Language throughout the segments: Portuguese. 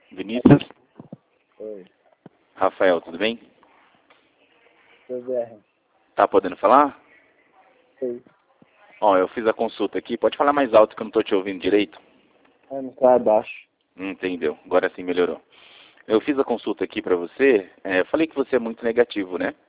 Vinícius? Oi. Rafael, tudo bem? Tudo bem? Tá podendo falar? Oi. Ó, eu fiz a consulta aqui. Pode falar mais alto que eu não tô te ouvindo direito? Não tá abaixo. Entendeu. Agora sim melhorou. Eu fiz a consulta aqui pra você. Eu falei que você é muito negativo, né?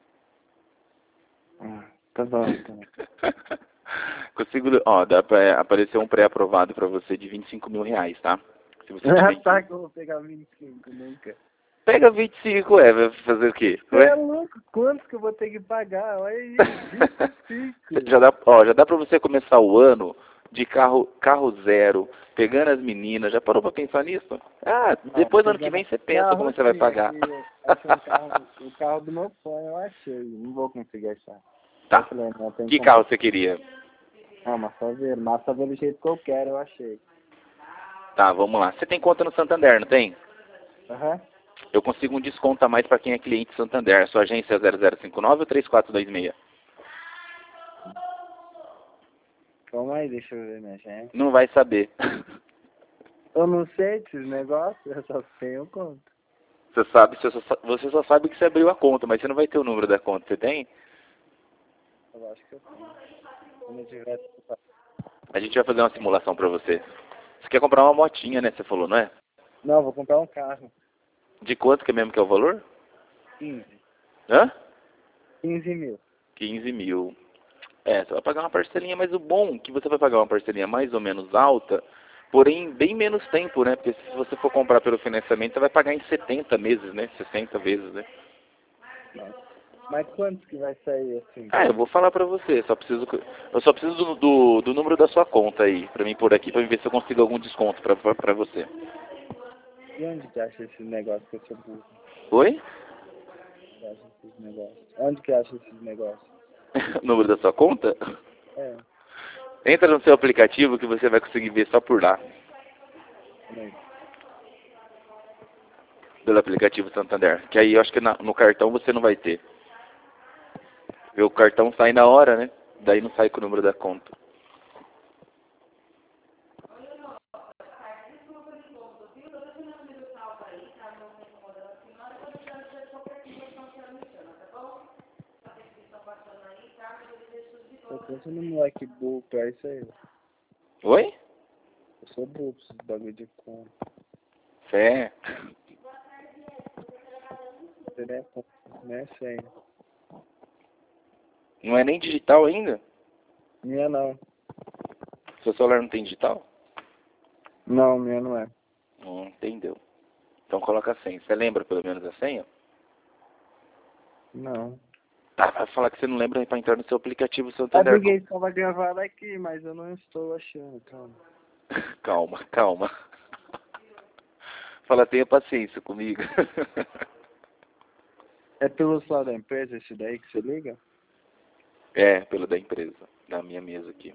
Tá bom, então. Consigo, ó, apareceu um pré-aprovado pra você de R$ 25.000, tá? Se você tiver Tá que eu vou pegar 25, nunca. Pega 25, vai fazer o quê? Você é louco? Quantos que eu vou ter que pagar? Olha aí, 25. Já dá pra você começar o ano de carro zero, pegando as meninas. Já parou pra pensar nisso? Ah, depois do ano que vem você pensa como você vai pagar. Achei o carro do meu sonho, eu achei. Não vou conseguir achar. Tá. Eu falei, não, tem Que carro você queria? Ah, massa ver do jeito que eu quero, eu achei. Tá, vamos lá. Você tem conta no Santander, não tem? Aham. Eu consigo um desconto a mais pra quem é cliente Santander. Sua agência é 0059 ou 3426? Calma aí, deixa eu ver minha gente. Não vai saber. Eu não sei desses negócios, eu só tenho conta. Você só sabe que você abriu a conta, mas você não vai ter o número da conta. Você tem? Eu acho que eu tenho. Quando eu tiver... A gente vai fazer uma simulação pra você. Você quer comprar uma motinha, né? Você falou, não é? Não, vou comprar um carro. De quanto que é mesmo que é o valor? 15. Hã? 15 mil. 15.000. Você vai pagar uma parcelinha, mas o bom é que você vai pagar uma parcelinha mais ou menos alta, porém bem menos tempo, né? Porque se você for comprar pelo financiamento, você vai pagar em 70 meses, né? 60 vezes, né? Nossa. Mas quantos que vai sair assim? Eu vou falar pra você, eu só preciso do número da sua conta aí, pra mim por aqui, pra ver se eu consigo algum desconto pra você. E onde que acha esse negócio que eu sou burro? Oi? Onde acha esses negócios? Onde que acha esses negócios? O número da sua conta? É, Entra no seu aplicativo que você vai conseguir ver só por lá. também. Pelo aplicativo Santander. Que aí eu acho que no cartão você não vai ter. Porque o cartão sai na hora, né? Daí não sai com o número da conta. Eu penso no moleque burro pra isso aí. Oi? Eu sou burro pra esses bagulho de conta. Fé. Você nem é conta, nem é senha. Não é nem digital ainda? Minha não. Seu celular não tem digital? Não, minha não é. Entendeu. Então coloca a senha. Você lembra pelo menos a senha? Não. Tá, vai falar que você não lembra pra entrar no seu aplicativo É Santander. porque estava gravado aqui, mas eu não estou achando, calma. Calma, calma. Fala, tenha paciência comigo. É pelo celular da empresa esse daí que você liga? É, pelo da empresa. Na minha mesa aqui.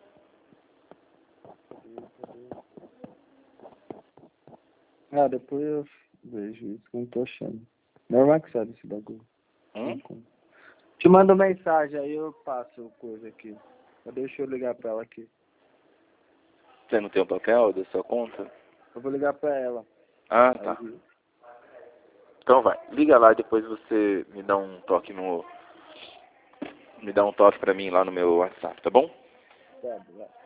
Ah, depois eu vejo isso, não tô achando. Normal que sabe esse bagulho. Te mando mensagem, aí eu passo coisa aqui. Deixa eu ligar pra ela aqui. Você não tem o papel da sua conta? Eu vou ligar pra ela. Ah, tá. Aí, Então vai. Liga lá e depois você me dá um toque Me dá um toque pra mim lá no meu WhatsApp, tá bom? tá, vai.